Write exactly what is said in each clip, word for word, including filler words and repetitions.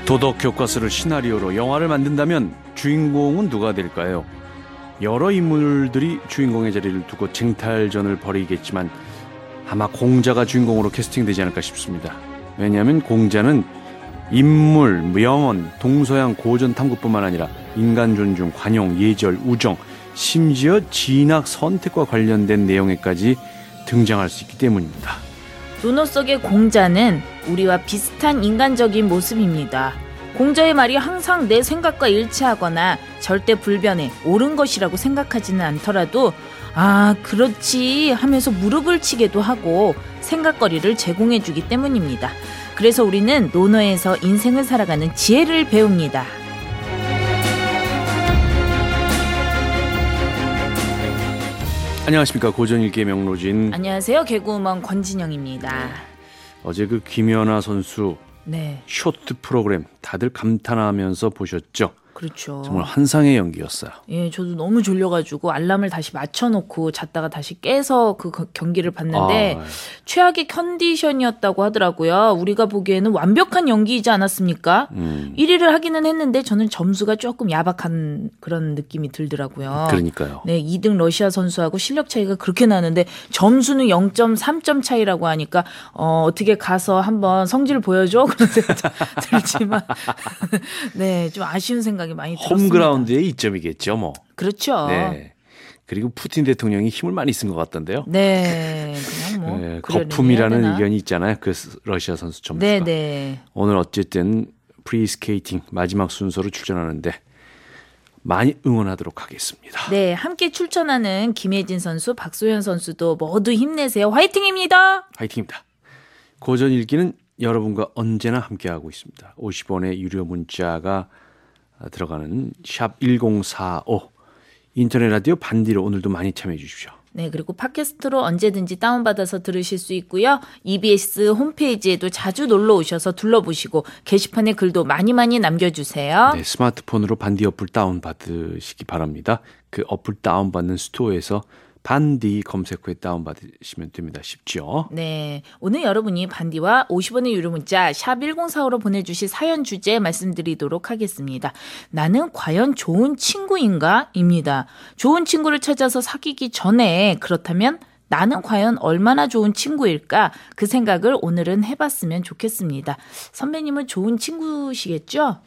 도덕 교과서를 시나리오로 영화를 만든다면 주인공은 누가 될까요? 여러 인물들이 주인공의 자리를 두고 쟁탈전을 벌이겠지만 아마 공자가 주인공으로 캐스팅되지 않을까 싶습니다. 왜냐하면 공자는 인물, 명언, 동서양 고전 탐구뿐만 아니라 인간 존중, 관용, 예절, 우정, 심지어 진학 선택과 관련된 내용에까지 등장할 수 있기 때문입니다. 논어 속의 공자는 우리와 비슷한 인간적인 모습입니다. 공자의 말이 항상 내 생각과 일치하거나 절대 불변해 옳은 것이라고 생각하지는 않더라도 아 그렇지 하면서 무릎을 치게도 하고 생각거리를 제공해주기 때문입니다. 그래서 우리는 논어에서 인생을 살아가는 지혜를 배웁니다. 안녕하십니까. 고전일기의 명로진. 안녕하세요. 개그우먼 권진영입니다. 어제 그 김연아 선수 네. 쇼트 프로그램 다들 감탄하면서 보셨죠? 그렇죠. 정말 환상의 연기였어요. 예, 저도 너무 졸려가지고 알람을 다시 맞춰놓고 잤다가 다시 깨서 그 경기를 봤는데 아, 최악의 컨디션이었다고 하더라고요. 우리가 보기에는 완벽한 연기이지 않았습니까? 음. 일 위를 하기는 했는데 저는 점수가 조금 야박한 그런 느낌이 들더라고요. 그러니까요. 네, 이 등 러시아 선수하고 실력 차이가 그렇게 나는데 점수는 영 점 삼 점 차이라고 하니까 어, 어떻게 가서 한번 성질 보여줘? 그런 생각 들지만 네, 좀 아쉬운 생각 많이 들었습니다. 홈그라운드의 이점이겠죠, 뭐. 그렇죠. 네. 그리고 푸틴 대통령이 힘을 많이 쓴 것 같던데요. 네, 그냥 뭐 네, 거품이라는 의견이 있잖아요. 그 러시아 선수 점수가. 네, 네. 오늘 어쨌든 프리스케이팅 마지막 순서로 출전하는데 많이 응원하도록 하겠습니다. 네, 함께 출전하는 김혜진 선수, 박소연 선수도 모두 힘내세요. 화이팅입니다. 화이팅입니다. 고전 읽기는 여러분과 언제나 함께하고 있습니다. 오십 원의 유료 문자가 들어가는 샵 일공사오 인터넷 라디오 반디로 오늘도 많이 참여해 주십시오. 네, 그리고 팟캐스트로 언제든지 다운받아서 들으실 수 있고요. 이비에스 홈페이지에도 자주 놀러 오셔서 둘러보시고 게시판에 글도 많이 많이 남겨주세요. 네, 스마트폰으로 반디 어플 다운받으시기 바랍니다. 그 어플 다운받는 스토어에서 반디 검색 후에 다운받으시면 됩니다. 쉽죠? 네. 오늘 여러분이 반디와 오십 원의 유료 문자 샵 일공사오로 보내주실 사연 주제 말씀드리도록 하겠습니다. 나는 과연 좋은 친구인가? 입니다. 좋은 친구를 찾아서 사귀기 전에 그렇다면 나는 과연 얼마나 좋은 친구일까? 그 생각을 오늘은 해봤으면 좋겠습니다. 선배님은 좋은 친구시겠죠?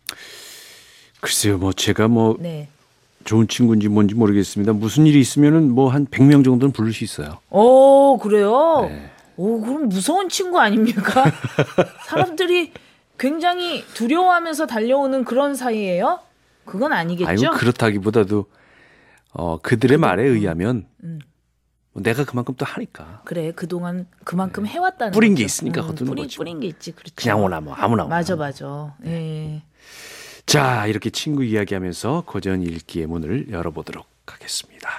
글쎄요. 뭐 제가 뭐 네. 좋은 친구인지 뭔지 모르겠습니다. 무슨 일이 있으면은 뭐 한 백 명 정도는 부를 수 있어요. 오, 그래요? 네. 오, 그럼 무서운 친구 아닙니까? 사람들이 굉장히 두려워하면서 달려오는 그런 사이예요? 그건 아니겠죠? 아이고, 그렇다기보다도 어, 그들의 그동, 말에 의하면 음. 내가 그만큼 또 하니까. 그래, 그동안 그만큼 해왔다는 뿌린 거죠. 게 있으니까 음, 거두는 뿌리, 거지. 뿌린 게 있지, 그렇죠. 그냥 오나 뭐 아무나 오나. 맞아, 맞아. 예. 자, 이렇게 친구 이야기하면서 고전 읽기의 문을 열어보도록 하겠습니다.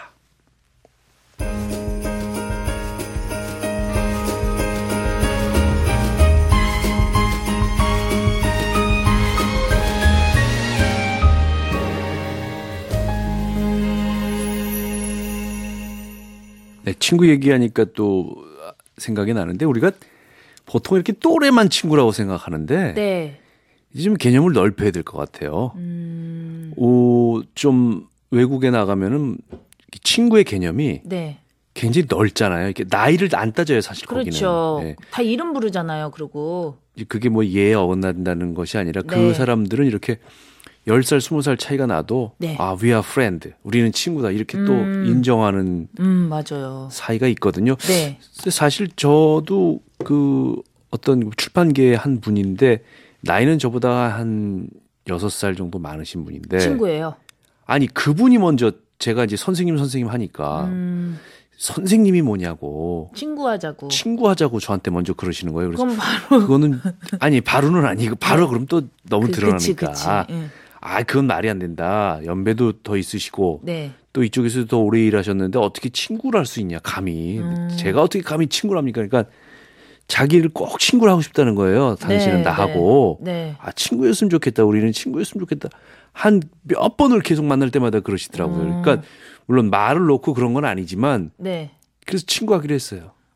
네, 친구 얘기하니까 또 생각이 나는데 우리가 보통 이렇게 또래만 친구라고 생각하는데 네. 이제 좀 개념을 넓혀야 될 것 같아요. 음. 오, 좀 외국에 나가면은 친구의 개념이 네. 굉장히 넓잖아요. 이렇게 나이를 안 따져요, 사실 그렇죠. 거기는. 네. 다 이름 부르잖아요, 그리고. 그게 뭐 예에 어긋난다는 것이 아니라 그 네. 사람들은 이렇게 열 살, 스무 살 차이가 나도 네. 아, we are friend. 우리는 친구다. 이렇게 음. 또 인정하는 음, 맞아요. 사이가 있거든요. 네. 사실 저도 그 어떤 출판계의 한 분인데 나이는 저보다 한 여섯 살 정도 많으신 분인데. 친구예요. 아니, 그분이 먼저 제가 이제 선생님, 선생님 하니까 음. 선생님이 뭐냐고. 친구하자고. 친구하자고 저한테 먼저 그러시는 거예요. 그래서 그럼 바로. 그거는, 아니, 바로는 아니고, 바로 그럼 또 너무 그, 드러나니까. 그치, 그치. 응. 아, 그건 말이 안 된다. 연배도 더 있으시고. 네. 또 이쪽에서도 더 오래 일하셨는데 어떻게 친구를 할 수 있냐, 감히. 음. 제가 어떻게 감히 친구를 합니까? 그러니까 자기를 꼭 친구를 하고 싶다는 거예요. 당신은 네, 나하고. 네. 네. 아, 친구였으면 좋겠다. 우리는 친구였으면 좋겠다. 한 몇 번을 계속 만날 때마다 그러시더라고요. 음. 그러니까 물론 말을 놓고 그런 건 아니지만 네. 그래서 친구하기로 했어요.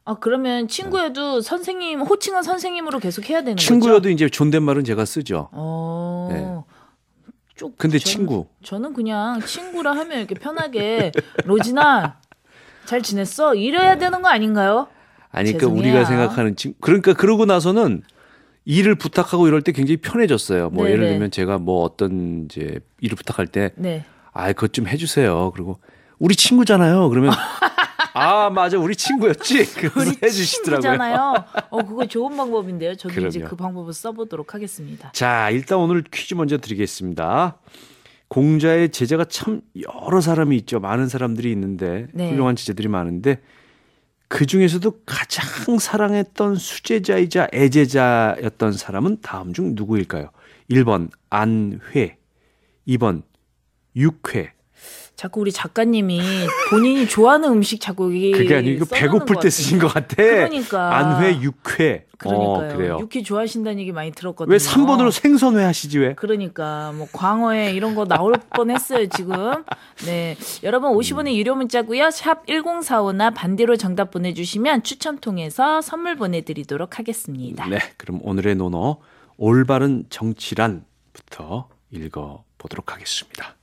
아 그러면 친구여도 선생님 호칭은 선생님으로 계속 해야 되는 친구여도 거죠? 이제 존댓말은 제가 쓰죠. 어. 네. 좀, 근데 저는, 친구. 저는 그냥 친구라 하면 이렇게 편하게 로진아 잘 지냈어? 이래야 되는 거 아닌가요? 아니 그러니까 죄송해요. 우리가 생각하는 친구. 그러니까 그러고 나서는 일을 부탁하고 이럴 때 굉장히 편해졌어요. 뭐 네네. 예를 들면 제가 뭐 어떤 이제 일을 부탁할 때 네. 아, 그것 좀 해주세요. 그리고 우리 친구잖아요. 그러면 아, 맞아, 우리 친구였지. 그래서 우리 해주시더라고요. 친구잖아요. 어, 그거 좋은 방법인데요. 저도 그럼요. 이제 그 방법을 써보도록 하겠습니다. 자, 일단 오늘 퀴즈 먼저 드리겠습니다. 공자의 제자가 참 여러 사람이 있죠. 많은 사람들이 있는데 네. 훌륭한 제자들이 많은데 그 중에서도 가장 사랑했던 수제자이자 애제자였던 사람은 다음 중 누구일까요? 일 번 안회, 이 번 육회. 자꾸 우리 작가님이 본인이 좋아하는 음식 자꾸 여기 그게 아니고 이거 써놓는 배고플 것 때 같아요. 쓰신 것 같아. 그러니까. 안회, 육회. 그러니까요. 어, 그래요. 육회 좋아하신다는 얘기 많이 들었거든요. 왜 삼 번으로 생선회 하시지 왜? 그러니까 뭐 광어회 이런 거 나올 뻔했어요 지금. 네, 여러분 오십 원의 유료 문자고요. 샵 일공사오나 반대로 정답 보내주시면 추첨 통해서 선물 보내드리도록 하겠습니다. 네, 그럼 오늘의 논어 올바른 정치란부터 읽어보도록 하겠습니다.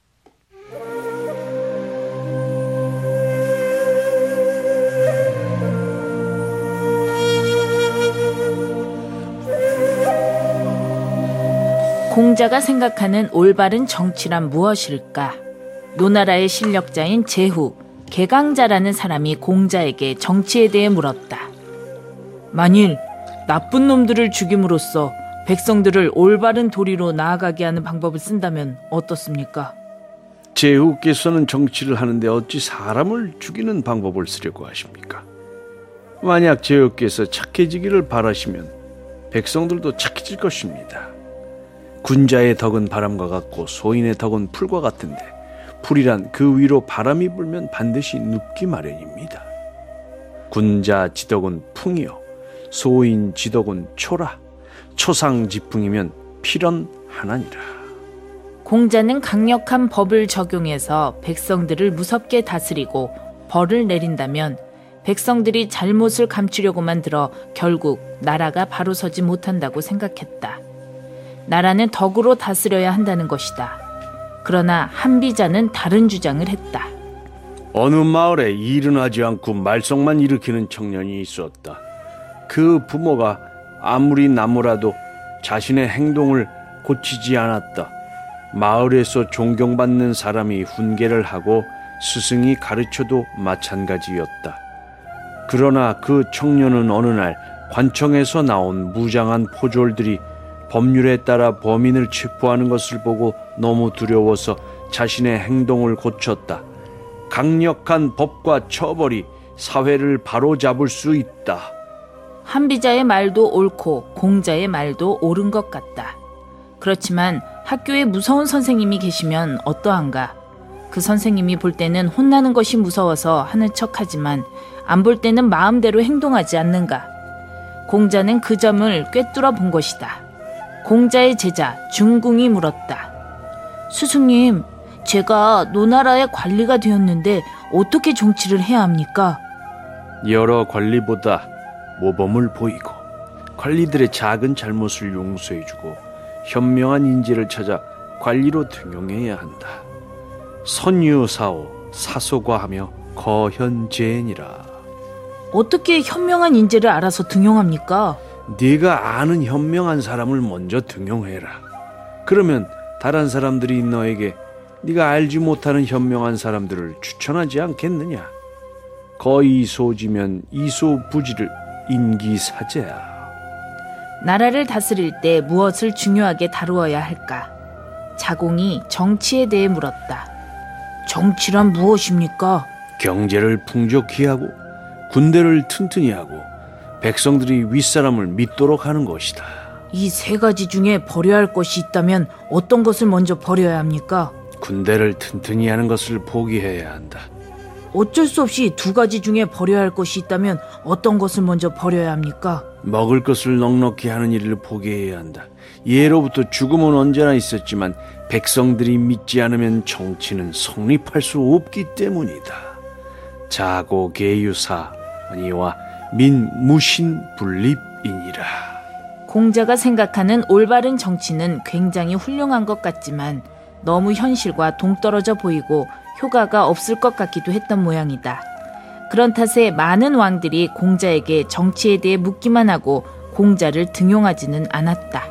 공자가 생각하는 올바른 정치란 무엇일까? 노나라의 실력자인 제후, 개강자라는 사람이 공자에게 정치에 대해 물었다. 만일 나쁜 놈들을 죽임으로써 백성들을 올바른 도리로 나아가게 하는 방법을 쓴다면 어떻습니까? 제후께서는 정치를 하는데 어찌 사람을 죽이는 방법을 쓰려고 하십니까? 만약 제후께서 착해지기를 바라시면 백성들도 착해질 것입니다. 군자의 덕은 바람과 같고 소인의 덕은 풀과 같은데 풀이란 그 위로 바람이 불면 반드시 눕기 마련입니다. 군자 지덕은 풍이요 소인 지덕은 초라 초상지풍이면 필연하나니라. 공자는 강력한 법을 적용해서 백성들을 무섭게 다스리고 벌을 내린다면 백성들이 잘못을 감추려고만 들어 결국 나라가 바로 서지 못한다고 생각했다. 나라는 덕으로 다스려야 한다는 것이다. 그러나 한비자는 다른 주장을 했다. 어느 마을에 일은 하지 않고 말썽만 일으키는 청년이 있었다. 그 부모가 아무리 나무라도 자신의 행동을 고치지 않았다. 마을에서 존경받는 사람이 훈계를 하고 스승이 가르쳐도 마찬가지였다. 그러나 그 청년은 어느 날 관청에서 나온 무장한 포졸들이 법률에 따라 범인을 체포하는 것을 보고 너무 두려워서 자신의 행동을 고쳤다. 강력한 법과 처벌이 사회를 바로잡을 수 있다. 한비자의 말도 옳고 공자의 말도 옳은 것 같다. 그렇지만 학교에 무서운 선생님이 계시면 어떠한가? 그 선생님이 볼 때는 혼나는 것이 무서워서 하는 척하지만 안 볼 때는 마음대로 행동하지 않는가? 공자는 그 점을 꿰뚫어 본 것이다. 공자의 제자 중궁이 물었다. 스승님, 제가 노나라의 관리가 되었는데 어떻게 정치를 해야 합니까? 여러 관리보다 모범을 보이고 관리들의 작은 잘못을 용서해주고 현명한 인재를 찾아 관리로 등용해야 한다. 선유사오 사소과하며 거현재니라. 어떻게 현명한 인재를 알아서 등용합니까? 네가 아는 현명한 사람을 먼저 등용해라. 그러면 다른 사람들이 너에게 네가 알지 못하는 현명한 사람들을 추천하지 않겠느냐. 거이소지면 이소부지를 인기사제야. 나라를 다스릴 때 무엇을 중요하게 다루어야 할까? 자공이 정치에 대해 물었다. 정치란 무엇입니까? 경제를 풍족히 하고 군대를 튼튼히 하고 백성들이 윗사람을 믿도록 하는 것이다. 이 세 가지 중에 버려야 할 것이 있다면 어떤 것을 먼저 버려야 합니까? 군대를 튼튼히 하는 것을 포기해야 한다. 어쩔 수 없이 두 가지 중에 버려야 할 것이 있다면 어떤 것을 먼저 버려야 합니까? 먹을 것을 넉넉히 하는 일을 포기해야 한다. 예로부터 죽음은 언제나 있었지만 백성들이 믿지 않으면 정치는 성립할 수 없기 때문이다. 자고계유사 아니와 민무신분립이니라. 공자가 생각하는 올바른 정치는 굉장히 훌륭한 것 같지만 너무 현실과 동떨어져 보이고 효과가 없을 것 같기도 했던 모양이다. 그런 탓에 많은 왕들이 공자에게 정치에 대해 묻기만 하고 공자를 등용하지는 않았다.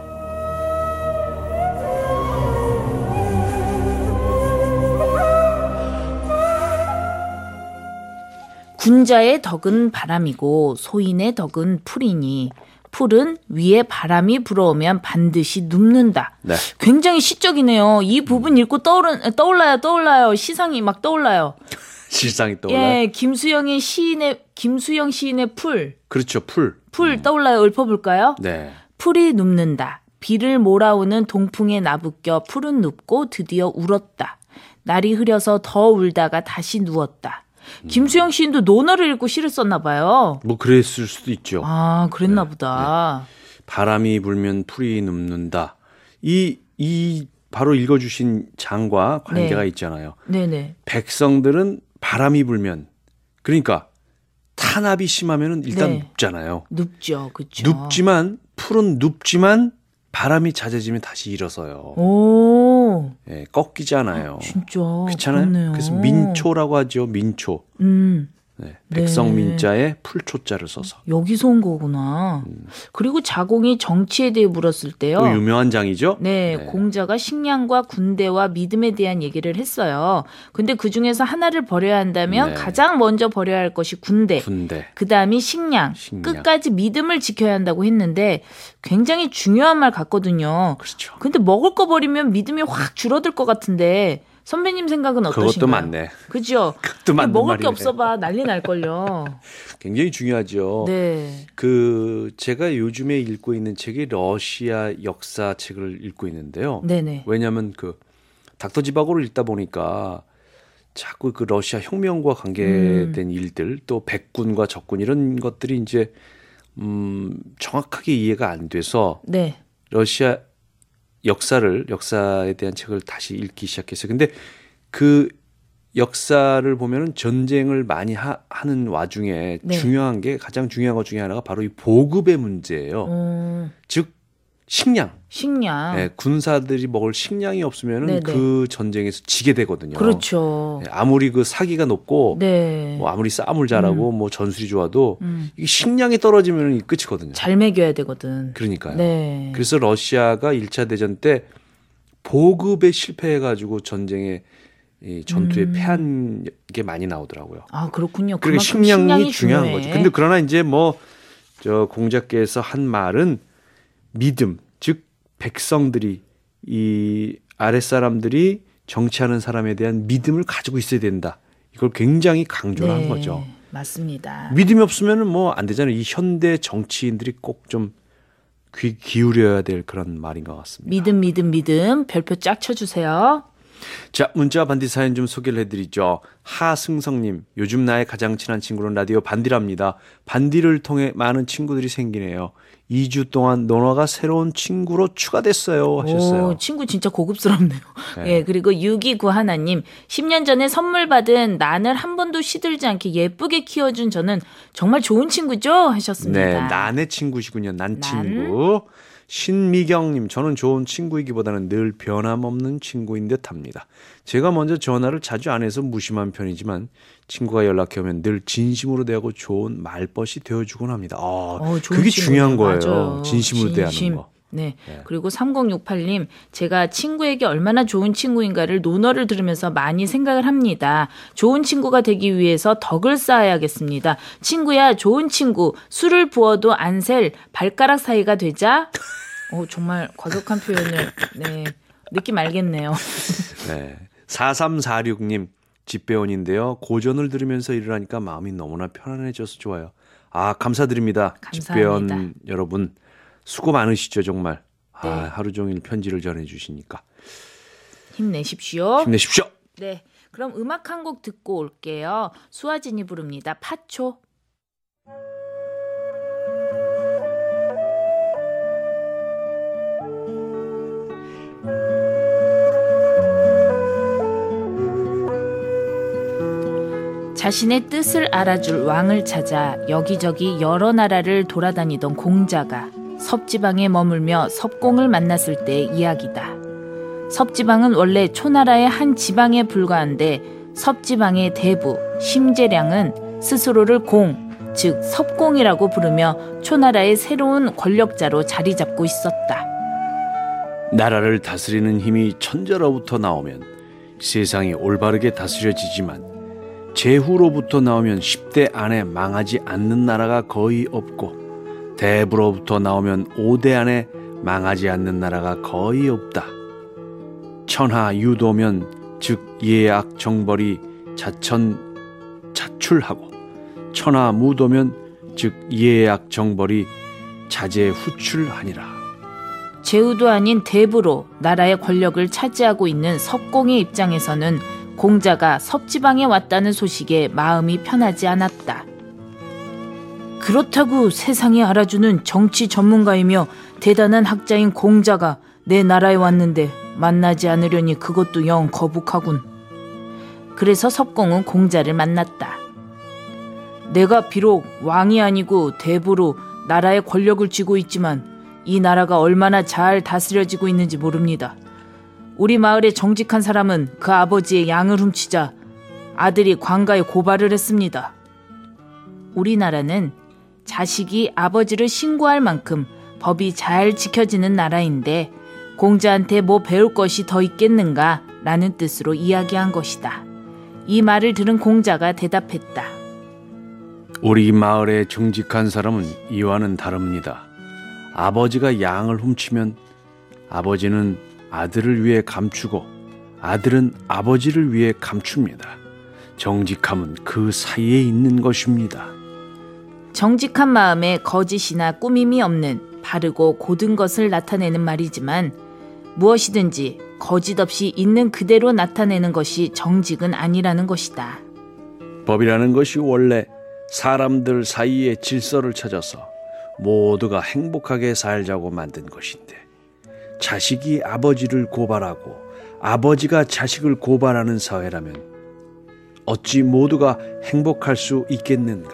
군자의 덕은 바람이고 소인의 덕은 풀이니 풀은 위에 바람이 불어오면 반드시 눕는다. 네. 굉장히 시적이네요. 이 부분 읽고 떠오른, 떠올라요, 떠올라요. 시상이 막 떠올라요. 실상이 떠올라요. 예, 김수영의 시인의 김수영 시인의 풀, 그렇죠. 풀. 풀 음. 떠올라요. 읊어볼까요? 네. 풀이 눕는다. 비를 몰아오는 동풍에 나부껴 풀은 눕고 드디어 울었다. 날이 흐려서 더 울다가 다시 누웠다. 음. 김수영 시인도 논어를 읽고 시를 썼나 봐요. 뭐 그랬을 수도 있죠. 아, 그랬나 네, 보다. 바람이 불면 풀이 눕는다. 이, 이 바로 읽어주신 장과 관계가 네. 있잖아요. 네네. 백성들은 바람이 불면, 그러니까 탄압이 심하면 일단 네. 눕잖아요. 눕죠, 그렇죠. 눕지만 풀은 눕지만 바람이 잦아지면 다시 일어서요. 오, 예, 꺾이지 않아요. 진짜. 그렇잖아요. 그렇네요. 그래서 민초라고 하죠. 민초. 음. 네, 백성 네. 민자에 풀초자를 써서. 여기서 온 거구나. 음. 그리고 자공이 정치에 대해 물었을 때요. 또 유명한 장이죠. 네, 네. 공자가 식량과 군대와 믿음에 대한 얘기를 했어요. 근데 그 중에서 하나를 버려야 한다면 네. 가장 먼저 버려야 할 것이 군대. 군대. 그 다음이 식량, 식량. 끝까지 믿음을 지켜야 한다고 했는데 굉장히 중요한 말 같거든요. 그렇죠. 근데 먹을 거 버리면 믿음이 확 줄어들 것 같은데 선배님 생각은 어떠신가요? 그것도 맞네. 그죠? 그것도 맞는 먹을 말이네. 게 없어봐 난리 날걸요. 굉장히 중요하죠. 네. 그 제가 요즘에 읽고 있는 책이 러시아 역사 책을 읽고 있는데요. 네네. 왜냐하면 그 닥터 지바고를 읽다 보니까 자꾸 그 러시아 혁명과 관계된 음. 일들 또 백군과 적군 이런 것들이 이제 음 정확하게 이해가 안 돼서 네. 러시아 역사를 역사에 대한 책을 다시 읽기 시작했어요. 근데 그 역사를 보면은 전쟁을 많이 하, 는 와중에 네. 중요한 게 가장 중요한 것 중에 하나가 바로 이 보급의 문제예요. 음, 즉 식량. 식량. 예, 군사들이 먹을 식량이 없으면은 네네. 그 전쟁에서 지게 되거든요. 그렇죠. 예, 아무리 그 사기가 높고 네. 뭐 아무리 싸움을 잘하고 뭐 전술이 좋아도 음. 이게 식량이 떨어지면 이 끝이거든요. 잘 먹여야 되거든. 그러니까요. 네. 그래서 러시아가 일 차 대전 때 보급에 실패해가지고 전쟁에 이 전투에 음. 패한 게 많이 나오더라고요. 아, 그렇군요. 그러니까 그만큼 식량이, 식량이 중요한 중요해. 거죠. 근데 그러나 이제 뭐 저 공자께서 한 말은 믿음, 즉 백성들이 이 아랫사람들이 정치하는 사람에 대한 믿음을 가지고 있어야 된다. 이걸 굉장히 강조를 네, 한 거죠. 맞습니다. 믿음이 없으면은 뭐 안 되잖아요. 이 현대 정치인들이 꼭 좀 귀 기울여야 될 그런 말인 것 같습니다. 믿음, 믿음, 믿음. 별표 쫙 쳐주세요. 자, 문자 반디 사연 좀 소개를 해드리죠. 하승성님, 요즘 나의 가장 친한 친구는 라디오 반디랍니다. 반디를 통해 많은 친구들이 생기네요. 이 주 동안 노너가 새로운 친구로 추가됐어요 하셨어요. 오, 친구 진짜 고급스럽네요. 네. 예, 그리고 육이구 하나님, 십 년 전에 선물 받은 난을 한 번도 시들지 않게 예쁘게 키워준 저는 정말 좋은 친구죠? 하셨습니다. 네, 난의 친구시군요. 난 난. 친구. 신미경님, 저는 좋은 친구이기보다는 늘 변함없는 친구인 듯합니다. 제가 먼저 전화를 자주 안 해서 무심한 편이지만 친구가 연락해 오면 늘 진심으로 대하고 좋은 말벗이 되어주곤 합니다. 아, 어, 좋은 그게 친구네요. 중요한 거예요. 맞아요. 진심으로 진심. 대하는 거. 네. 네. 그리고 삼공육팔 님, 제가 친구에게 얼마나 좋은 친구인가를 논어를 들으면서 많이 생각을 합니다. 좋은 친구가 되기 위해서 덕을 쌓아야겠습니다. 친구야, 좋은 친구, 술을 부어도 안 셀 발가락 사이가 되자. 오, 정말 과격한 표현을, 네, 느낌 알겠네요. 네. 사삼사육 님, 집배원인데요. 고전을 들으면서 일을 하니까 마음이 너무나 편안해져서 좋아요. 아, 감사드립니다. 감사합니다. 집배원 여러분. 수고 많으시죠, 정말. 아, 네. 하루 종일 편지를 전해주시니까. 힘내십시오. 힘내십시오. 네. 그럼 음악 한 곡 듣고 올게요. 수아진이 부릅니다. 파초. 자신의 뜻을 알아줄 왕을 찾아 여기저기 여러 나라를 돌아다니던 공자가 섭지방에 머물며 섭공을 만났을 때의 이야기다. 섭지방은 원래 초나라의 한 지방에 불과한데 섭지방의 대부 심재량은 스스로를 공, 즉 섭공이라고 부르며 초나라의 새로운 권력자로 자리 잡고 있었다. 나라를 다스리는 힘이 천자로부터 나오면 세상이 올바르게 다스려지지만 제후로부터 나오면 십 대 안에 망하지 않는 나라가 거의 없고 대부로부터 나오면 오 대 안에 망하지 않는 나라가 거의 없다. 천하 유도면 즉 예악 정벌이 자천 자출하고 천하 무도면 즉 예악 정벌이 자제 후출하니라. 제후도 아닌 대부로 나라의 권력을 차지하고 있는 섭공의 입장에서는 공자가 섭지방에 왔다는 소식에 마음이 편하지 않았다. 그렇다고 세상이 알아주는 정치 전문가이며 대단한 학자인 공자가 내 나라에 왔는데 만나지 않으려니 그것도 영 거북하군. 그래서 섭공은 공자를 만났다. 내가 비록 왕이 아니고 대부로 나라의 권력을 쥐고 있지만 이 나라가 얼마나 잘 다스려지고 있는지 모릅니다. 우리 마을의 정직한 사람은 그 아버지의 양을 훔치자 아들이 관가에 고발을 했습니다. 우리나라는 자식이 아버지를 신고할 만큼 법이 잘 지켜지는 나라인데 공자한테 뭐 배울 것이 더 있겠는가 라는 뜻으로 이야기한 것이다. 이 말을 들은 공자가 대답했다. 우리 마을의 정직한 사람은 이와는 다릅니다. 아버지가 양을 훔치면 아버지는 아들을 위해 감추고 아들은 아버지를 위해 감춥니다. 정직함은 그 사이에 있는 것입니다. 정직한 마음에 거짓이나 꾸밈이 없는 바르고 고든 것을 나타내는 말이지만 무엇이든지 거짓 없이 있는 그대로 나타내는 것이 정직은 아니라는 것이다. 법이라는 것이 원래 사람들 사이에 질서를 찾아서 모두가 행복하게 살자고 만든 것인데 자식이 아버지를 고발하고 아버지가 자식을 고발하는 사회라면 어찌 모두가 행복할 수 있겠는가?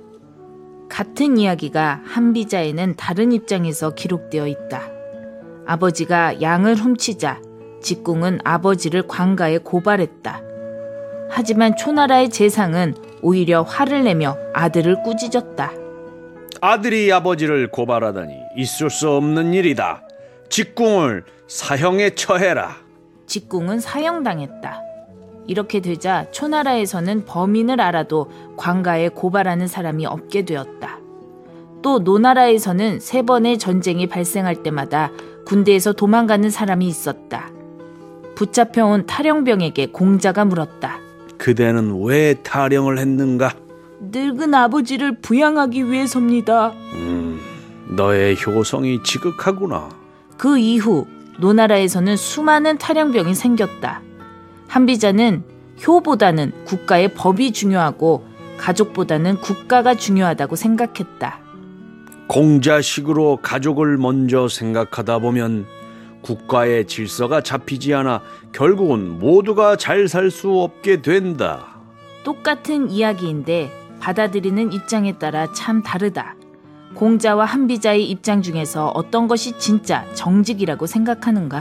같은 이야기가 한비자에는 다른 입장에서 기록되어 있다. 아버지가 양을 훔치자 직궁은 아버지를 관가에 고발했다. 하지만 초나라의 재상은 오히려 화를 내며 아들을 꾸짖었다. 아들이 아버지를 고발하다니 있을 수 없는 일이다. 직궁을 사형에 처해라. 직궁은 사형당했다. 이렇게 되자 초나라에서는 범인을 알아도 관가에 고발하는 사람이 없게 되었다. 또 노나라에서는 세 번의 전쟁이 발생할 때마다 군대에서 도망가는 사람이 있었다. 붙잡혀온 탈영병에게 공자가 물었다. 그대는 왜 탈영을 했는가? 늙은 아버지를 부양하기 위해서입니다. 음, 너의 효성이 지극하구나. 그 이후 노나라에서는 수많은 탈영병이 생겼다. 한비자는 효보다는 국가의 법이 중요하고 가족보다는 국가가 중요하다고 생각했다. 공자식으로 가족을 먼저 생각하다 보면 국가의 질서가 잡히지 않아 결국은 모두가 잘 살 수 없게 된다. 똑같은 이야기인데 받아들이는 입장에 따라 참 다르다. 공자와 한비자의 입장 중에서 어떤 것이 진짜 정직이라고 생각하는가?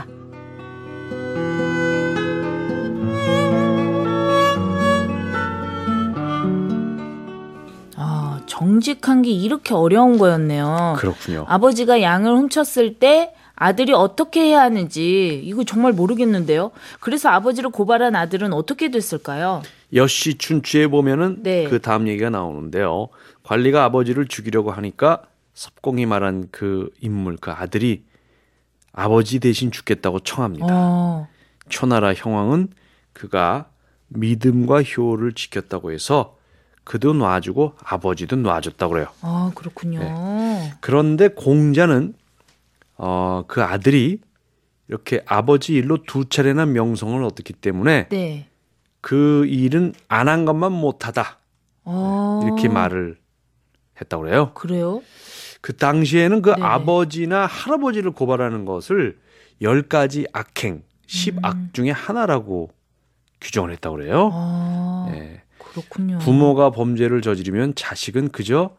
아, 정직한 게 이렇게 어려운 거였네요. 그렇군요. 아버지가 양을 훔쳤을 때 아들이 어떻게 해야 하는지 이거 정말 모르겠는데요. 그래서 아버지를 고발한 아들은 어떻게 됐을까요? 여씨 춘추에 보면은 네. 그 다음 얘기가 나오는데요. 관리가 아버지를 죽이려고 하니까 섭공이 말한 그 인물, 그 아들이 아버지 대신 죽겠다고 청합니다. 어. 초나라 형왕은 그가 믿음과 효를 지켰다고 해서 그도 놔주고 아버지도 놔줬다고 그래요. 아, 그렇군요. 네. 그런데 공자는 어, 그 아들이 이렇게 아버지 일로 두 차례나 명성을 얻었기 때문에 네. 그 일은 안 한 것만 못하다. 어. 이렇게 말을 했다고 그래요. 그래요? 그 당시에는 그 네. 아버지나 할아버지를 고발하는 것을 열 가지 악행, 십악 음. 중에 하나라고 규정을 했다고 그래요. 아, 네. 그렇군요. 부모가 범죄를 저지르면 자식은 그저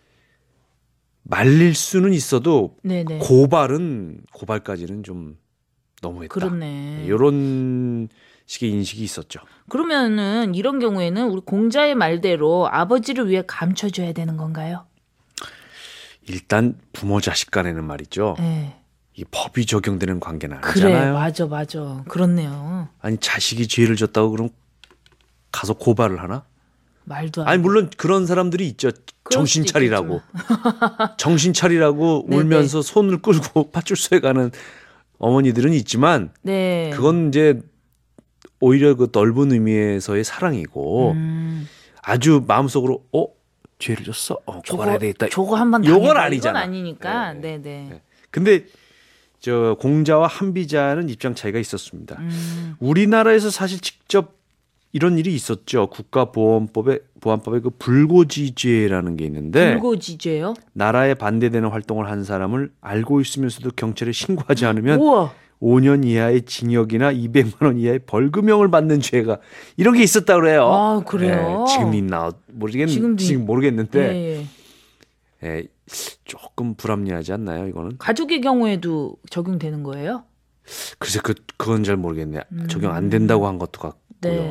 말릴 수는 있어도 네네. 고발은 고발까지는 좀 너무했다. 그렇네. 이런 식의 인식이 있었죠. 그러면은 이런 경우에는 우리 공자의 말대로 아버지를 위해 감춰줘야 되는 건가요? 일단 부모 자식 간에는 말이죠. 네. 이 법이 적용되는 관계는 그래, 아니잖아요. 맞아, 맞아. 그렇네요. 아니 자식이 죄를 졌다고 그럼 가서 고발을 하나? 말도 안 아니 돼. 물론 그런 사람들이 있죠. 정신 수도 차리라고. 정신 차리라고 네네. 울면서 손을 끌고 파출소에 가는 어머니들은 있지만 네. 그건 이제 오히려 그 넓은 의미에서의 사랑이고 음, 아주 마음속으로 어 죄를 졌어? 어 고발해야 되겠다. 저거 한번 요건 당해봐. 아니잖아. 이건 아니니까. 네, 네, 네. 근데 저 공자와 한비자는 입장 차이가 있었습니다. 음, 우리나라에서 사실 직접 이런 일이 있었죠. 국가보안법에 보안법에 그 불고지죄라는 게 있는데 불고지죄요? 나라에 반대되는 활동을 한 사람을 알고 있으면서도 경찰에 신고하지 않으면 우와. 오 년 이하의 징역이나 이백만 원 이하의 벌금형을 받는 죄가 이런 게 있었다 그래요. 아, 그래요? 예, 지금 있나 모르겠 지금도 지금 모르겠는데 예, 예. 예, 조금 불합리하지 않나요? 이거는 가족의 경우에도 적용되는 거예요? 글쎄 그 그건 잘 모르겠네. 음. 적용 안 된다고 한 것도 같고요. 네.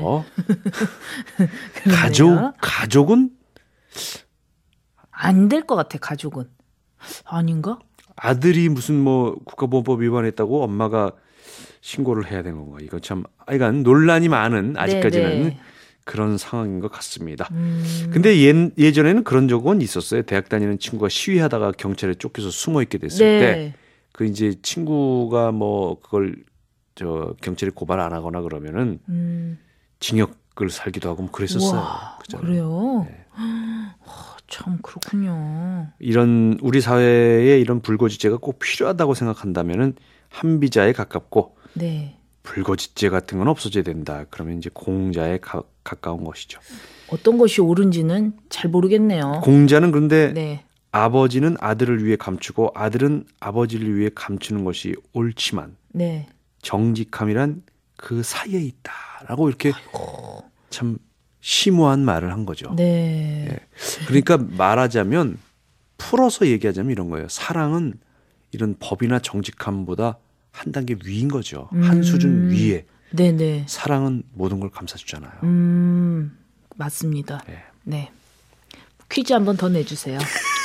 가족 가족은 안 될 것 같아. 가족은 아닌가? 아들이 무슨 뭐 국가보안법 위반했다고 엄마가 신고를 해야 되는 건가? 이거 참, 아이간 논란이 많은 아직까지는 네네. 그런 상황인 것 같습니다. 음, 근데 예, 예전에는 그런 적은 있었어요. 대학 다니는 친구가 시위하다가 경찰에 쫓겨서 숨어 있게 됐을 네. 때, 그 이제 친구가 뭐 그걸 저 경찰에 고발 안 하거나 그러면은 음, 징역을 살기도 하고 뭐 그랬었어요. 우와, 그잖아요. 그래요? 네. 아, 참 그렇군요. 이런 우리 사회에 이런 불고지죄가 꼭 필요하다고 생각한다면은 한비자에 가깝고 네. 불고지죄 같은 건 없어져야 된다. 그러면 이제 공자에 가, 가까운 것이죠. 어떤 것이 옳은지는 잘 모르겠네요. 공자는 그런데 네. 아버지는 아들을 위해 감추고 아들은 아버지를 위해 감추는 것이 옳지만 네. 정직함이란 그 사이에 있다라고 이렇게 참 심오한 말을 한 거죠. 네. 예. 그러니까 말하자면 풀어서 얘기하자면 이런 거예요. 사랑은 이런 법이나 정직함보다 한 단계 위인 거죠. 한 음. 수준 위에. 네네. 사랑은 모든 걸 감싸주잖아요. 음, 맞습니다. 네. 네. 퀴즈 한 번 더 내주세요.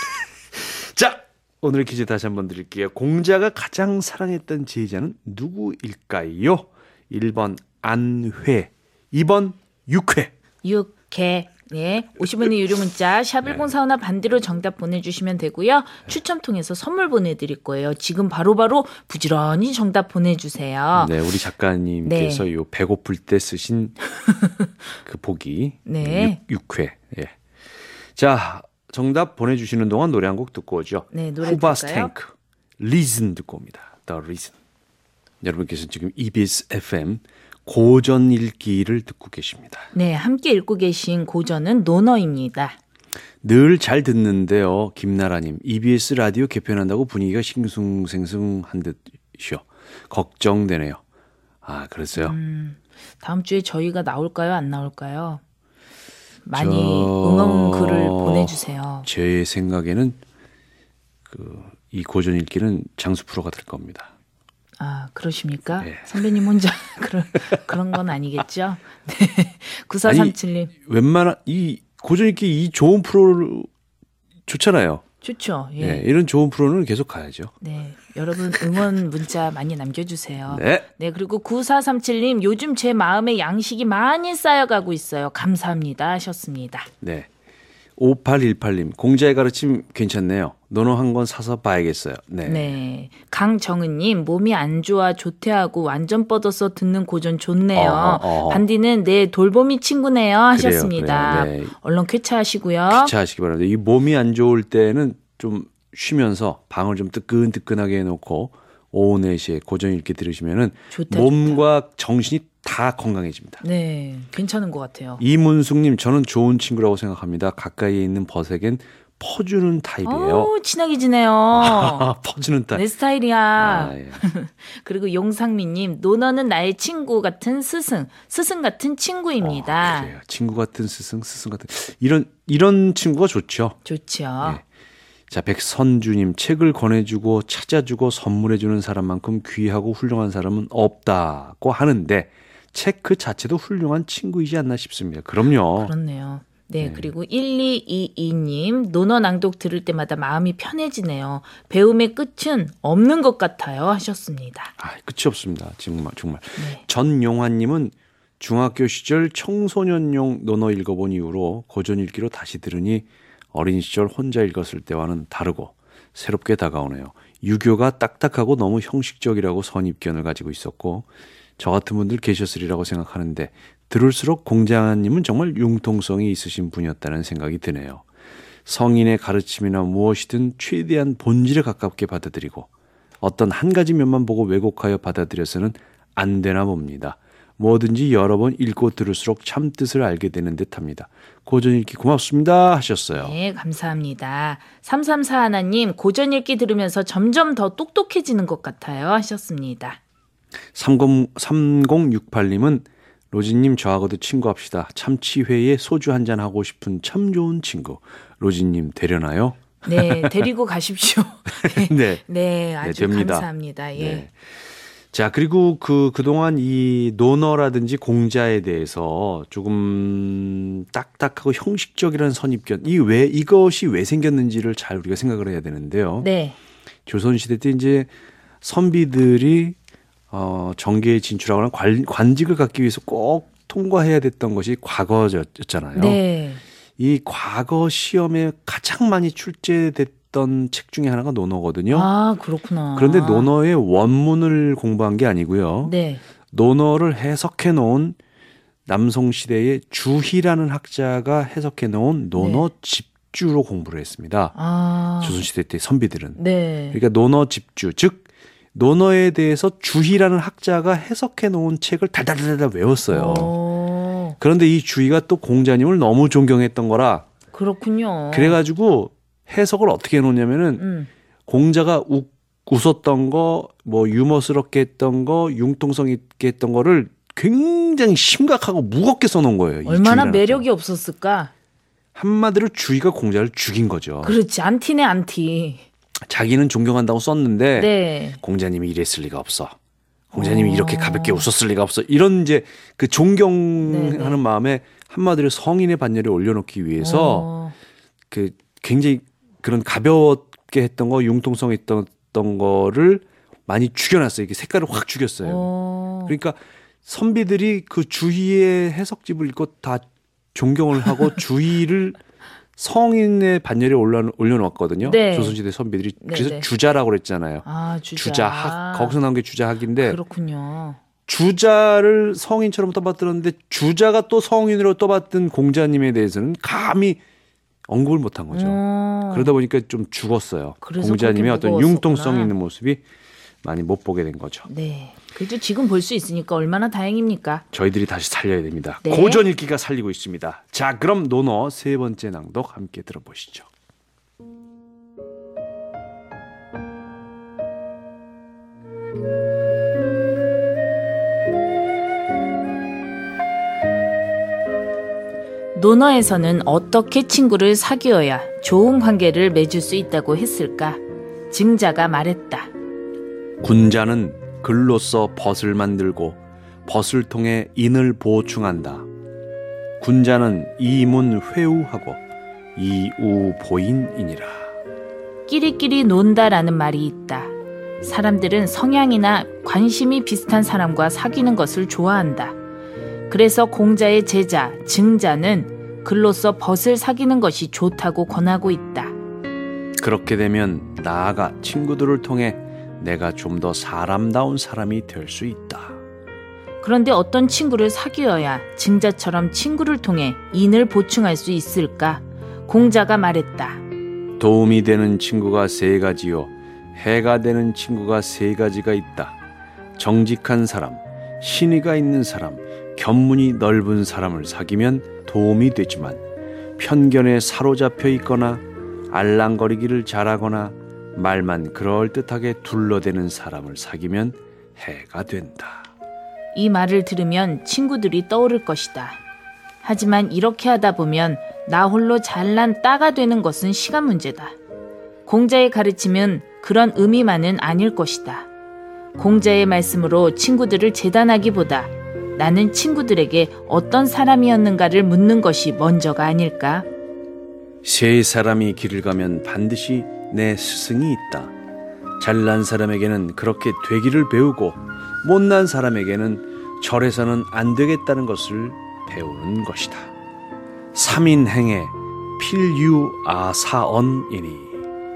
자, 오늘의 퀴즈 다시 한번 드릴게요. 공자가 가장 사랑했던 제자는 누구일까요? 일 번 안회, 이 번 육회. 육회. 네. 오십 원의 유료 문자 샵 일공사오나 반대로 정답 보내주시면 되고요. 추첨 통해서 선물 보내드릴 거예요. 지금 바로바로 부지런히 정답 보내주세요. 네, 우리 작가님께서 네. 요 배고플 때 쓰신 그 보기. 네. 육, 회. 예. 자, 정답 보내주시는 동안 노래 한 곡 듣고 오죠. 네, 노래 후바스 들을까요? 탱크, 리즌 듣고 옵니다. The Reason. 여러분께서 지금 이비에스 에프엠 고전 읽기를 듣고 계십니다. 네, 함께 읽고 계신 고전은 논어입니다. 늘 잘 듣는데요. 김나라님, 이비에스 라디오 개편한다고 분위기가 싱숭생숭한 듯이요. 걱정되네요. 아, 그랬어요? 음, 다음 주에 저희가 나올까요? 안 나올까요? 많이 저- 응원 글을 보내주세요. 제 생각에는 그 이 고전 읽기는 장수 프로가 될 겁니다. 아, 그러십니까? 네. 선배님 혼자 그런 그런 건 아니겠죠? 네. 구사삼칠 님. 웬만한 이 고전 읽기 이 좋은 프로 좋잖아요. 좋죠. 예. 네, 이런 좋은 프로는 계속 가야죠. 네. 여러분 응원 문자 많이 남겨주세요. 네. 네, 그리고 구사삼칠 님, 요즘 제 마음에 양식이 많이 쌓여가고 있어요. 감사합니다 하셨습니다. 네. 오팔일팔 님, 공자의 가르침 괜찮네요. 논어 한 권 사서 봐야겠어요. 네. 네. 강정은님, 몸이 안 좋아 조퇴하고 완전 뻗어서 듣는 고전 좋네요. 어허, 어허. 반디는 내 돌봄이 친구네요 하셨습니다. 그래요. 네. 얼른 쾌차하시고요. 귀차하시기 바랍니다. 이 몸이 안 좋을 때는 좀 쉬면서 방을 좀 뜨끈뜨끈하게 해놓고 오후 네 시에 고전 읽기 들으시면은 좋다, 몸과 정신이 다 건강해집니다. 네, 괜찮은 것 같아요. 이문숙님, 저는 좋은 친구라고 생각합니다. 가까이에 있는 벗에겐 퍼주는 타입이에요. 오, 친하게 지내요. 퍼주는 타입. 내 스타일이야. 아, 예. 그리고 용상미님, 노너는 나의 친구 같은 스승, 스승 같은 친구입니다. 어, 그래요. 친구 같은 스승, 스승 같은 이런 이런 친구가 좋죠. 좋죠. 예. 자, 백선주님, 책을 권해주고 찾아주고 선물해주는 사람만큼 귀하고 훌륭한 사람은 없다고 하는데 책 그 자체도 훌륭한 친구이지 않나 싶습니다. 그럼요. 그렇네요. 네, 네. 그리고 일이이이님, 논어 낭독 들을 때마다 마음이 편해지네요. 배움의 끝은 없는 것 같아요 하셨습니다. 아, 끝이 없습니다. 정말 정말. 네. 전용환님은 중학교 시절 청소년용 논어 읽어본 이후로 고전 읽기로 다시 들으니 어린 시절 혼자 읽었을 때와는 다르고 새롭게 다가오네요. 유교가 딱딱하고 너무 형식적이라고 선입견을 가지고 있었고 저 같은 분들 계셨으리라고 생각하는데 들을수록 공자님은 정말 융통성이 있으신 분이었다는 생각이 드네요. 성인의 가르침이나 무엇이든 최대한 본질에 가깝게 받아들이고 어떤 한 가지 면만 보고 왜곡하여 받아들여서는 안 되나 봅니다. 뭐든지 여러 번 읽고 들을수록 참 뜻을 알게 되는 듯합니다. 고전 읽기 고맙습니다 하셨어요. 네, 감사합니다. 삼삼사하나님, 고전 읽기 들으면서 점점 더 똑똑해지는 것 같아요 하셨습니다. 삼공육팔님은 로진님 저하고도 친구합시다. 참치회에 소주 한잔 하고 싶은 참 좋은 친구. 로진님 되려나요? 네, 데리고 가십시오. 네, 네. 네, 아주 네, 됩니다. 감사합니다. 예. 네. 자, 그리고 그, 그동안 이 논어라든지 공자에 대해서 조금 딱딱하고 형식적이라는 선입견, 이 왜, 이것이 왜 생겼는지를 잘 우리가 생각을 해야 되는데요. 네. 조선시대 때 이제 선비들이 어, 정계에 진출하거나 관, 관직을 갖기 위해서 꼭 통과해야 됐던 것이 과거였잖아요. 네. 이 과거 시험에 가장 많이 출제됐던 책 중에 하나가 논어거든요. 아, 그렇구나. 그런데 논어의 원문을 공부한 게 아니고요. 네. 논어를 해석해 놓은 남송시대의 주희라는 학자가 해석해 놓은 논어 네. 집주로 공부를 했습니다. 아. 조선시대 때 선비들은. 네. 그러니까 논어 집주, 즉 논어에 대해서 주희라는 학자가 해석해 놓은 책을 달달달달 외웠어요. 오. 그런데 이 주희가 또 공자님을 너무 존경했던 거라 그렇군요. 그래가지고 해석을 어떻게 해놓냐면은 음. 공자가 욱, 웃었던 거, 뭐 유머스럽게 했던 거, 융통성 있게 했던 거를 굉장히 심각하고 무겁게 써놓은 거예요. 이 얼마나 주희라는 매력이 학자가. 없었을까? 한마디로 주희가 공자를 죽인 거죠. 그렇지. 안티네 안티. 자기는 존경한다고 썼는데 네. 공자님이 이랬을 리가 없어. 공자님이 어. 이렇게 가볍게 웃었을 리가 없어. 이런 이제 그 존경하는 네네. 마음에 한마디로 성인의 반열에 올려놓기 위해서 어. 그 굉장히 그런 가볍게 했던 거, 융통성 있던 거를 많이 죽여놨어요. 이게 색깔을 확 죽였어요. 어. 그러니까 선비들이 그 주희의 해석집을 읽고 다 존경을 하고 주희를 성인의 반열에 올려, 올려놓았거든요. 네. 조선시대 선비들이. 그래서 네네. 주자라고 그랬잖아요. 아, 주자. 주자학. 거기서 나온 게 주자학인데 그렇군요. 주자를 성인처럼 떠받들었는데 주자가 또 성인으로 떠받든 공자님에 대해서는 감히 언급을 못한 거죠. 어. 그러다 보니까 좀 죽었어요. 그래서 공자님의 그렇게 어떤 무거웠었구나. 융통성 있는 모습이 많이 못 보게 된 거죠. 네. 그래도 지금 볼 수 있으니까 얼마나 다행입니까? 저희들이 다시 살려야 됩니다. 네. 고전 읽기가 살리고 있습니다. 자, 그럼 논어 세 번째 낭독 함께 들어보시죠. 논어에서는 어떻게 친구를 사귀어야 좋은 관계를 맺을 수 있다고 했을까? 증자가 말했다. 군자는 글로써 벗을 만들고 벗을 통해 인을 보충한다. 군자는 이문 회우하고 이우 보인이니라. 끼리끼리 논다라는 말이 있다. 사람들은 성향이나 관심이 비슷한 사람과 사귀는 것을 좋아한다. 그래서 공자의 제자 증자는 글로써 벗을 사귀는 것이 좋다고 권하고 있다. 그렇게 되면 나아가 친구들을 통해 내가 좀 더 사람다운 사람이 될 수 있다. 그런데 어떤 친구를 사귀어야 증자처럼 친구를 통해 인을 보충할 수 있을까? 공자가 말했다. 도움이 되는 친구가 세 가지요. 해가 되는 친구가 세 가지가 있다. 정직한 사람, 신의가 있는 사람, 견문이 넓은 사람을 사귀면 도움이 되지만 편견에 사로잡혀 있거나 알랑거리기를 잘하거나 말만 그럴듯하게 둘러대는 사람을 사귀면 해가 된다. 이 말을 들으면 친구들이 떠오를 것이다. 하지만 이렇게 하다 보면 나 홀로 잘난 따가 되는 것은 시간 문제다. 공자의 가르침은 그런 의미만은 아닐 것이다. 공자의 말씀으로 친구들을 재단하기보다 나는 친구들에게 어떤 사람이었는가를 묻는 것이 먼저가 아닐까? 세 사람이 길을 가면 반드시 내 스승이 있다. 잘난 사람에게는 그렇게 되기를 배우고 못난 사람에게는 저래서는 안 되겠다는 것을 배우는 것이다. 삼인행의 필유아사언이니.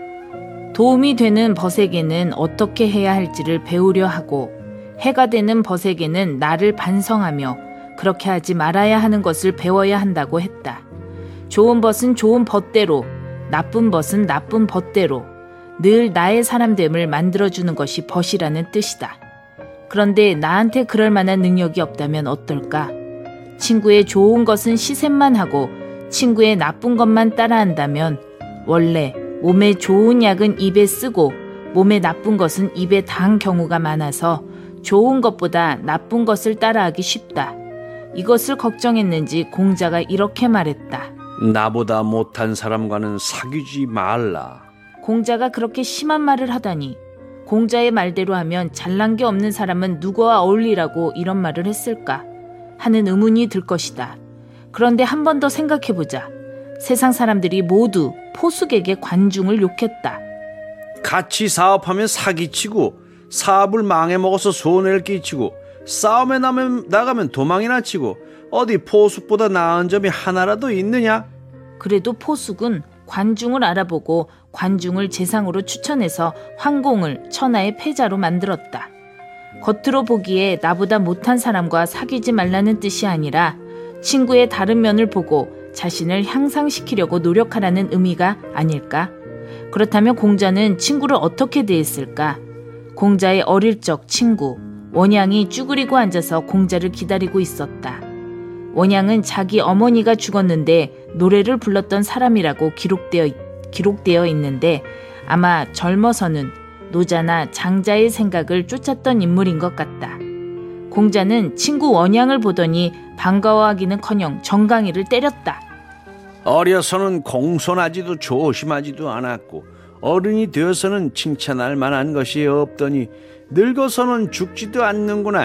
도움이 되는 벗에게는 어떻게 해야 할지를 배우려 하고 해가 되는 벗에게는 나를 반성하며 그렇게 하지 말아야 하는 것을 배워야 한다고 했다. 좋은 벗은 좋은 벗대로, 나쁜 벗은 나쁜 벗대로 늘 나의 사람됨을 만들어주는 것이 벗이라는 뜻이다. 그런데 나한테 그럴 만한 능력이 없다면 어떨까? 친구의 좋은 것은 시샘만 하고 친구의 나쁜 것만 따라한다면 원래 몸에 좋은 약은 입에 쓰고 몸에 나쁜 것은 입에 단 경우가 많아서 좋은 것보다 나쁜 것을 따라하기 쉽다. 이것을 걱정했는지 공자가 이렇게 말했다. 나보다 못한 사람과는 사귀지 말라. 공자가 그렇게 심한 말을 하다니 공자의 말대로 하면 잘난 게 없는 사람은 누구와 어울리라고 이런 말을 했을까 하는 의문이 들 것이다. 그런데 한 번 더 생각해보자. 세상 사람들이 모두 포숙에게 관중을 욕했다. 같이 사업하면 사기치고 사업을 망해먹어서 손해를 끼치고 싸움에 나면, 나가면 도망이나 치고 어디 포숙보다 나은 점이 하나라도 있느냐? 그래도 포숙은 관중을 알아보고 관중을 재상으로 추천해서 황공을 천하의 패자로 만들었다. 겉으로 보기에 나보다 못한 사람과 사귀지 말라는 뜻이 아니라 친구의 다른 면을 보고 자신을 향상시키려고 노력하라는 의미가 아닐까? 그렇다면 공자는 친구를 어떻게 대했을까? 공자의 어릴 적 친구 원양이 쭈그리고 앉아서 공자를 기다리고 있었다. 원양은 자기 어머니가 죽었는데 노래를 불렀던 사람이라고 기록되어, 기록되어 있는데 아마 젊어서는 노자나 장자의 생각을 쫓았던 인물인 것 같다. 공자는 친구 원양을 보더니 반가워하기는커녕 정강이를 때렸다. 어려서는 공손하지도 조심하지도 않았고 어른이 되어서는 칭찬할 만한 것이 없더니 늙어서는 죽지도 않는구나.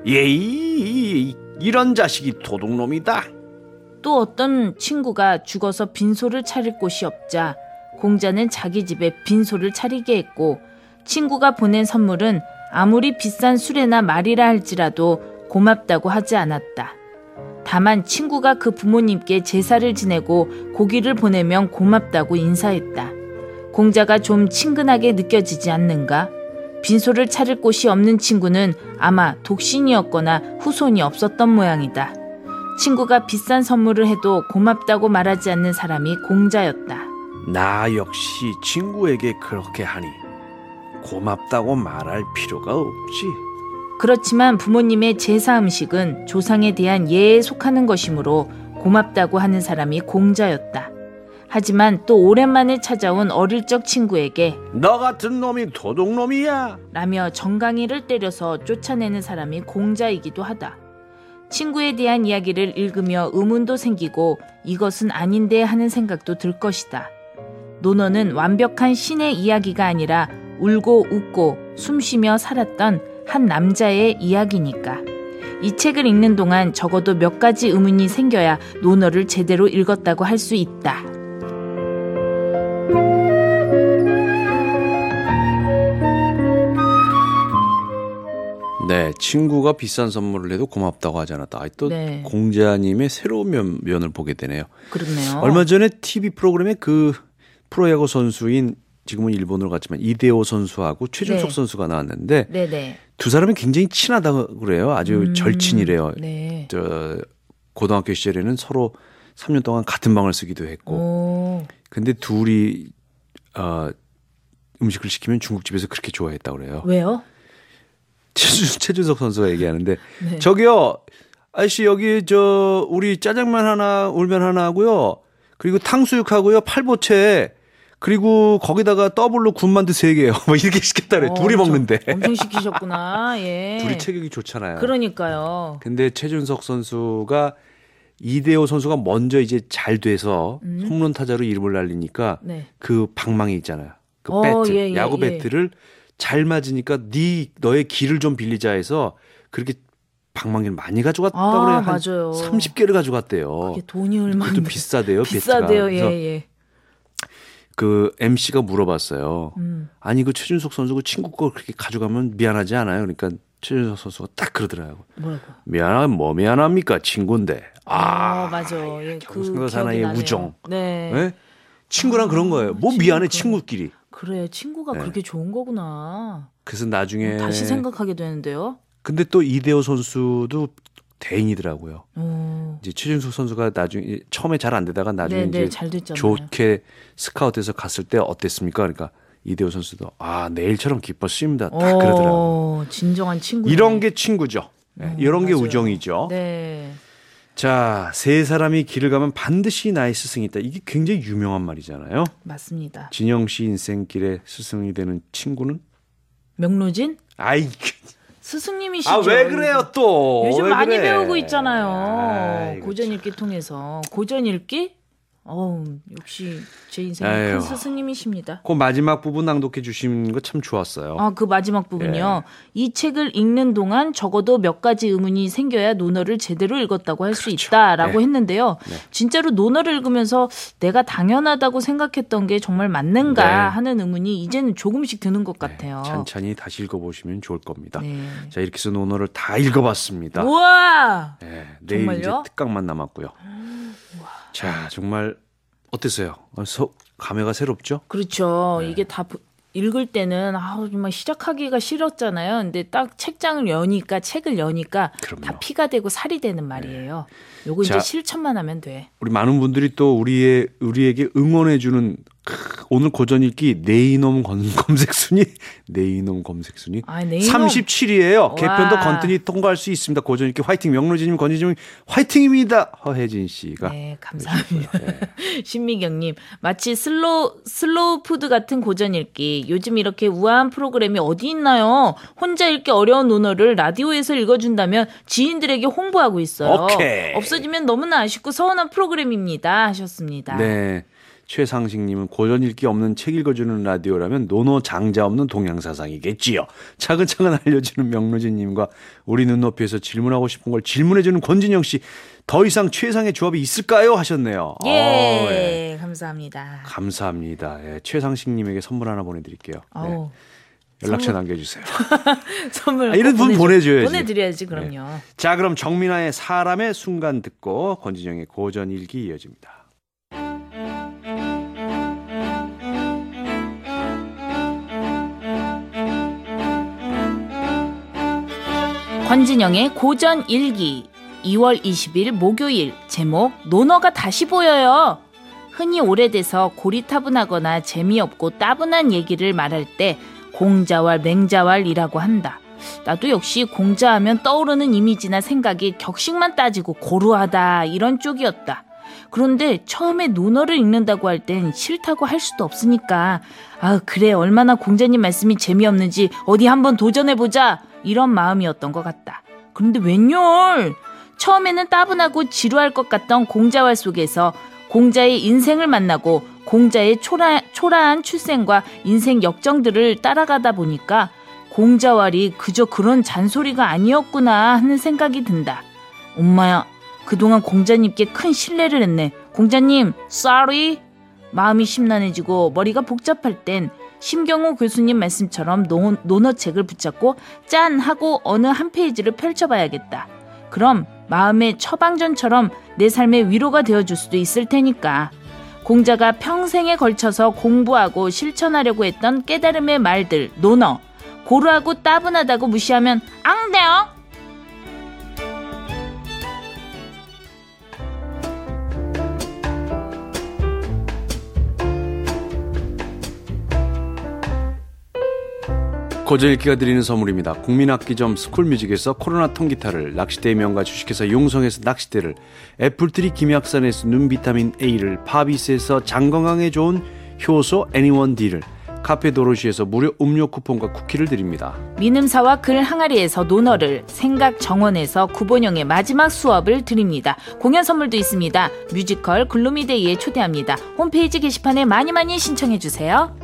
예이, 이런 자식이 도둑놈이다. 또 어떤 친구가 죽어서 빈소를 차릴 곳이 없자 공자는 자기 집에 빈소를 차리게 했고 친구가 보낸 선물은 아무리 비싼 수레나 말이라 할지라도 고맙다고 하지 않았다. 다만 친구가 그 부모님께 제사를 지내고 고기를 보내면 고맙다고 인사했다. 공자가 좀 친근하게 느껴지지 않는가? 빈소를 차릴 곳이 없는 친구는 아마 독신이었거나 후손이 없었던 모양이다. 친구가 비싼 선물을 해도 고맙다고 말하지 않는 사람이 공자였다. 나 역시 친구에게 그렇게 하니 고맙다고 말할 필요가 없지. 그렇지만 부모님의 제사 음식은 조상에 대한 예에 속하는 것이므로 고맙다고 하는 사람이 공자였다. 하지만 또 오랜만에 찾아온 어릴 적 친구에게 너 같은 놈이 도둑놈이야 라며 정강이를 때려서 쫓아내는 사람이 공자이기도 하다. 친구에 대한 이야기를 읽으며 의문도 생기고 이것은 아닌데 하는 생각도 들 것이다. 논어는 완벽한 신의 이야기가 아니라 울고 웃고 숨쉬며 살았던 한 남자의 이야기니까. 이 책을 읽는 동안 적어도 몇 가지 의문이 생겨야 논어를 제대로 읽었다고 할 수 있다. 네, 친구가 비싼 선물을 해도 고맙다고 하지 않았다. 아, 또 네. 공자님의 새로운 면, 면을 보게 되네요. 그렇네요. 얼마 전에 티비 프로그램에 그 프로야구 선수인 지금은 일본으로 갔지만 이대호 선수하고 최준석 네. 선수가 나왔는데 네네. 두 사람이 굉장히 친하다고 그래요. 아주 음, 절친이래요. 네. 저 고등학교 시절에는 서로 삼 년 동안 같은 방을 쓰기도 했고. 오. 근데 둘이 어, 음식을 시키면 중국집에서 그렇게 좋아했다고 그래요. 왜요? 최준, 최준석 선수가 얘기하는데 네. 저기요 아저씨 여기 저 우리 짜장면 하나 울면 하나 하고요. 그리고 탕수육하고요 팔보채 그리고 거기다가 더블로 군만두 세 개요. 뭐 이렇게 시켰다 그래. 어, 둘이 엄청, 먹는데. 엄청 시키셨구나. 예. 둘이 체격이 좋잖아요. 그러니까요. 근데 최준석 선수가 이대호 선수가 먼저 이제 잘 돼서 음. 홈런 타자로 이름을 날리니까 네. 그 방망이 있잖아요. 그 어, 배트, 예, 예, 야구 예. 배트를 잘 맞으니까 네 너의 길을 좀 빌리자 해서 그렇게 방망이를 많이 가져갔다고 아, 그래요. 한 맞아요. 삼십 개를 가져갔대요. 그게 돈이 얼마나 그것도 비싸대요. 비싸대요. 배트가. 예, 예. 그 엠씨가 물어봤어요. 음. 아니 그 최준석 선수 그 친구 거 그렇게 가져가면 미안하지 않아요? 그러니까 최준석 선수가 딱 그러더라고요. 뭐라고? 미안하면 뭐 미안합니까? 친구인데. 아, 아, 맞아. 예, 그 경상도 기억이 사나이의 나네요. 우정. 네. 예? 친구랑 아, 그런 거예요. 뭐 친구 미안해 그런- 친구끼리. 그래, 친구가 네. 그렇게 좋은 거구나. 그래서 나중에 다시 생각하게 되는데요. 근데 또 이대호 선수도 대인이더라고요. 오. 이제 최준석 선수가 나중에 처음에 잘 안 되다가 나중에 네, 네, 이제 잘 됐잖아요. 좋게 스카우트해서 갔을 때 어땠습니까? 그러니까 이대호 선수도 아 내일처럼 기뻤습니다. 딱 그러더라고요. 오, 진정한 친구. 이런 게 친구죠. 네, 음, 이런 게 맞아요. 우정이죠. 네. 자, 세 사람이 길을 가면 반드시 나의 스승이 있다. 이게 굉장히 유명한 말이잖아요. 맞습니다. 진영 씨 인생길에 스승이 되는 친구는? 명로진? 아이, 스승님이시죠. 아 왜 그래요 또? 요즘 왜 많이 그래? 배우고 있잖아요. 아이고, 고전 읽기 통해서. 고전 읽기? 어우, 역시 제 인생의 아유. 큰 스승님이십니다. 그 마지막 부분 낭독해 주신 거 참 좋았어요. 아, 그 마지막 부분요. 예. 이 책을 읽는 동안 적어도 몇 가지 의문이 생겨야 논어를 제대로 읽었다고 할 수 그렇죠. 있다라고 네. 했는데요. 네. 진짜로 논어를 읽으면서 내가 당연하다고 생각했던 게 정말 맞는가 네. 하는 의문이 이제는 조금씩 드는 것 네, 같아요. 찬찬히 다시 읽어보시면 좋을 겁니다. 네. 자, 이렇게 해서 논어를 다 읽어봤습니다. 우와! 네, 내일 정말요? 이제 특강만 남았고요. 자, 정말 어땠어요? 어, 서, 감회가 새롭죠? 그렇죠. 네. 이게 다 부- 읽을 때는 아우 정말 시작하기가 싫었잖아요. 근데 딱 책장을 여니까 책을 여니까 그럼요. 다 피가 되고 살이 되는 말이에요. 요거 자, 이제 실천만 하면 돼. 우리 많은 분들이 또 우리의 우리에게 응원해주는 크, 오늘 고전 읽기 내 이놈 검- 검색 순위 내 이놈 검색 순위 아, 내 이놈. 삼십칠 위예요. 개편도 와. 건튼히 통과할 수 있습니다. 고전 읽기 화이팅. 명로진님, 권지님 화이팅입니다. 허혜진 씨가. 네, 감사합니다. 네. 신미경님, 마치 슬로우, 슬로우 푸드 같은 고전 읽기. 요즘 이렇게 우아한 프로그램이 어디 있나요? 혼자 읽기 어려운 논어를 라디오에서 읽어준다면 지인들에게 홍보하고 있어요. 오케이. 없어지면 너무나 아쉽고 서운한 프로그램입니다. 하셨습니다. 네. 최상식님은 고전 읽기 없는 책 읽어주는 라디오라면 논어 장자 없는 동양사상이겠지요. 차근차근 알려주는 명로진님과 우리 눈높이에서 질문하고 싶은 걸 질문해주는 권진영 씨. 더 이상 최상의 조합이 있을까요? 하셨네요. 예, 어, 예. 감사합니다. 감사합니다. 예, 최상식님에게 선물 하나 보내드릴게요. 네. 아우, 연락처 선물- 남겨주세요. 선물 아, 이런 꼭 분 보내줘- 보내줘야지. 보내드려야지, 그럼요. 자, 그럼 정민아의 사람의 순간 듣고 권진영의 고전 일기 이어집니다. 권진영의 고전 일기 이월 이십일 목요일 제목 논어가 다시 보여요. 흔히 오래돼서 고리타분하거나 재미없고 따분한 얘기를 말할 때 공자왈 맹자왈이라고 한다. 나도 역시 공자하면 떠오르는 이미지나 생각이 격식만 따지고 고루하다 이런 쪽이었다. 그런데 처음에 논어를 읽는다고 할 땐 싫다고 할 수도 없으니까 아 그래 얼마나 공자님 말씀이 재미없는지 어디 한번 도전해보자 이런 마음이었던 것 같다. 그런데 웬열 처음에는 따분하고 지루할 것 같던 공자왈 속에서 공자의 인생을 만나고 공자의 초라, 초라한 출생과 인생 역정들을 따라가다 보니까 공자왈이 그저 그런 잔소리가 아니었구나 하는 생각이 든다. 엄마야 그동안 공자님께 큰 신뢰를 했네. 공자님 sorry. 마음이 심란해지고 머리가 복잡할 땐 심경호 교수님 말씀처럼 논, 논어책을 붙잡고 짠 하고 어느 한 페이지를 펼쳐봐야겠다. 그럼 마음의 처방전처럼 내 삶의 위로가 되어줄 수도 있을 테니까. 공자가 평생에 걸쳐서 공부하고 실천하려고 했던 깨달음의 말들, 논어. 고루하고 따분하다고 무시하면 안 돼요. 고전 읽기가 드리는 선물입니다. 국민악기점 스쿨뮤직에서 코로나 통기타를, 낚시대의 명가 주식회사 용성에서 낚시대를, 애플트리 김약산에서 눈비타민 A를, 파비스에서 장건강에 좋은 효소 애니원 D를, 카페 도로시에서 무료 음료 쿠폰과 쿠키를 드립니다. 민음사와 글 항아리에서 논어를, 생각 정원에서 구본영의 마지막 수업을 드립니다. 공연 선물도 있습니다. 뮤지컬 글루미데이에 초대합니다. 홈페이지 게시판에 많이 많이 신청해 주세요.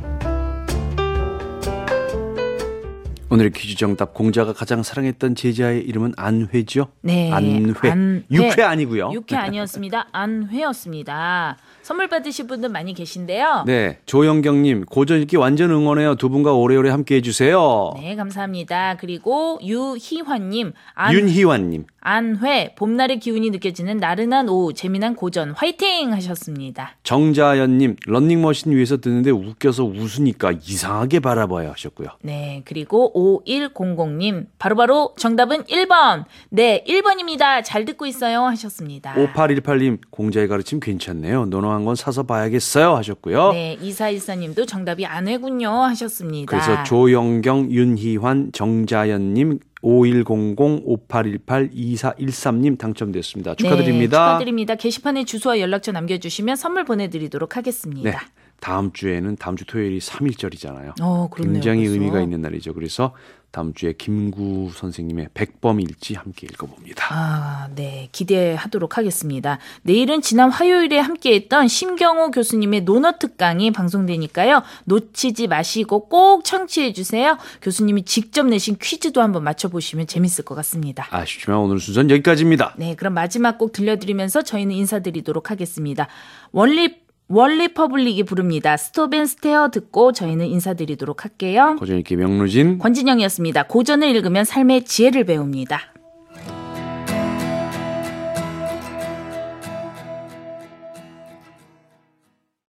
오늘의 퀴즈 정답, 공자가 가장 사랑했던 제자의 이름은 안회죠? 네, 안회. 안회. 육회 아니고요. 육회 아니었습니다. 안회였습니다. 선물 받으실 분들 많이 계신데요. 네, 조영경님 고전 읽기 완전 응원해요. 두 분과 오래오래 함께 해주세요. 네, 감사합니다. 그리고 유희환님, 안, 윤희환님. 안회, 봄날의 기운이 느껴지는 나른한 오후, 재미난 고전 화이팅 하셨습니다. 정자연님, 런닝머신 위에서 듣는데 웃겨서 웃으니까 이상하게 바라봐요 하셨고요. 네, 그리고 오일공공님, 바로바로 정답은 일 번. 네, 일 번입니다. 잘 듣고 있어요 하셨습니다. 오팔일팔님, 공자의 가르침 괜찮네요. 논어한 건 사서 봐야겠어요 하셨고요. 네, 이사일사님도 정답이 안회군요 하셨습니다. 그래서 조영경, 윤희환, 정자연님, 오일공공, 오팔일팔, 이사일삼님 당첨됐습니다. 축하드립니다. 네, 축하드립니다. 게시판에 주소와 연락처 남겨주시면 선물 보내드리도록 하겠습니다. 네, 다음 주에는 다음 주 토요일이 삼일절이잖아요. 어, 그렇네요. 굉장히 벌써. 의미가 있는 날이죠. 그래서 다음 주에 김구 선생님의 백범일지 함께 읽어봅니다. 아, 네. 기대하도록 하겠습니다. 내일은 지난 화요일에 함께했던 심경호 교수님의 논어 특강이 방송되니까요. 놓치지 마시고 꼭 청취해 주세요. 교수님이 직접 내신 퀴즈도 한번 맞춰보시면 재밌을 것 같습니다. 아쉽지만 오늘 순서는 여기까지입니다. 네, 그럼 마지막 곡 들려드리면서 저희는 인사드리도록 하겠습니다. 원리 원리퍼블릭이 부릅니다. 스톱 앤 스테어 듣고 저희는 인사드리도록 할게요. 고전읽기 명루진, 권진영이었습니다. 고전을 읽으면 삶의 지혜를 배웁니다.